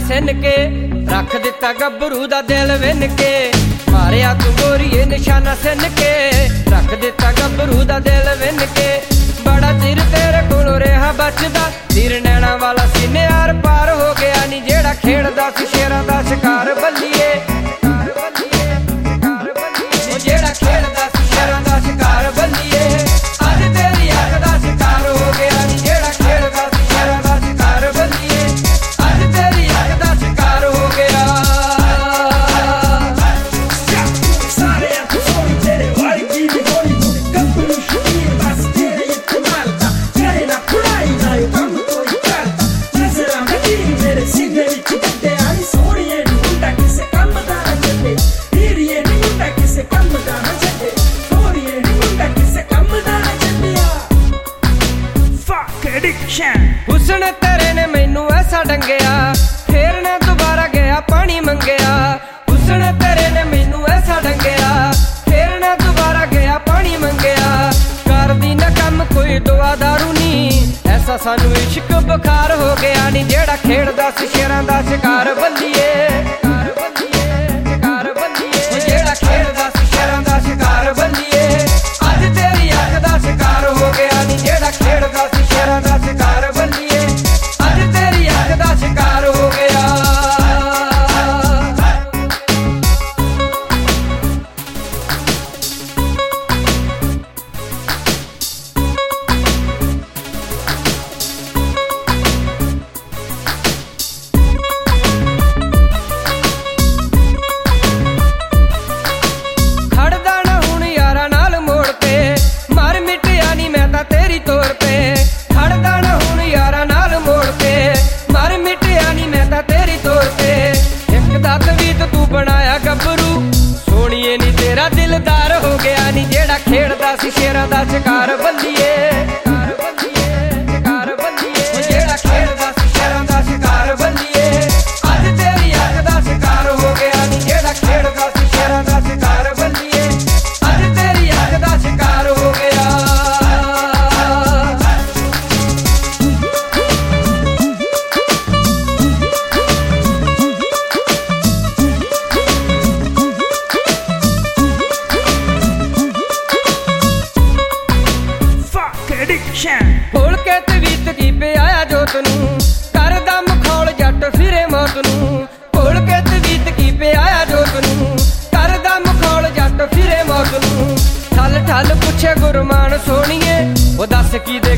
सिन के रख दिता गभरू दा दिल विन के। मारिया तू गोरीए निशाना सिन के रख दिता गभरू दा दिल विन के। बड़ा चिर तेरे कोलों रहा बचदा तीर नैना वाला सीने आर पार हो गया नी जेड़ा खेड़दा सी शेरां दा शिकार बल्लीए। जेड़ा खेड़दा सी शेरां दा शिकार बल्लीए अज तेरी अख दा शिकार हो गया नी जेड़ा खेड़दा सी शेरां दा शिकार बल्लीए अज तेरी अख दा शिकार हो गया। सारे अख सोनी तेरे वाली की भी गोली गब्बरू शकीर बस तेरे इस्तेमाल का करे ना खुड़ाई ना ये काम कोई करता नजरा में तीर मेरे सीने विच गड्डे आई सोनिए नी मुंडा किसे कम दा ना चले हीरिए नी मुंडा किसे कम दा ना चले सोनिए नी मुंडा किसे कम दा ना चलिया। Fuck addiction हुस्न तेरे ने मैनू ऐसा डंगिया फिर ने दोबारा गया पानी मंगया। हुस्न तेरे ने मैनू ऐसा डंगिया फिर ने दोबारा गया पानी मंगया। कर दी ना कम कोई दुआ दारू नी ऐसा सानू इश्क बुखार हो गया नी जेड़ा खेड़दा सी शेरां दा शिकार बल्लीए। जेड़ा खेड़दा सी शेरां दा शिकार बल्लीए अज तेरी अख दा शिकार हो गया नी जेड़ा खेड़दा सी शेरां दा शिकार बल्लीए अज तेरी अख दा शिकार हो गया। खड़दा ना हुण यारां नाल मोड़ ते मर मिटिया नी मैं तां तेरी तोर ते। खड़दा ना हुण यारां नाल मोड़ ते मर मिटिया नी मैं तां तेरी तोर ते। इक दा तवीत तू बनाया गभरू सोनिए नी तेरा दिलदार हो गया नी जेड़ा खेड़दा सी शेरां दा शिकार बल्लीए। जेड़ा खेड़दा सी शेरां दा शिकार बल्लीए अज तेरी अख दा शिकार हो गया नी जेड़ा खेड़दा सी शेरां दा शिकार बल्लीए अज तेरी अख दा शिकार हो गया। Fuck addiction खोल के तवीत की पे आया जोत नू करदा मखौल जट फिरे मौत नू। खोल के तवीत की पे आया जोत नू करदा मखौल जट फिरे मौत नू। ठल ठल पुछे गुरमान सोनिए ओ दस की दे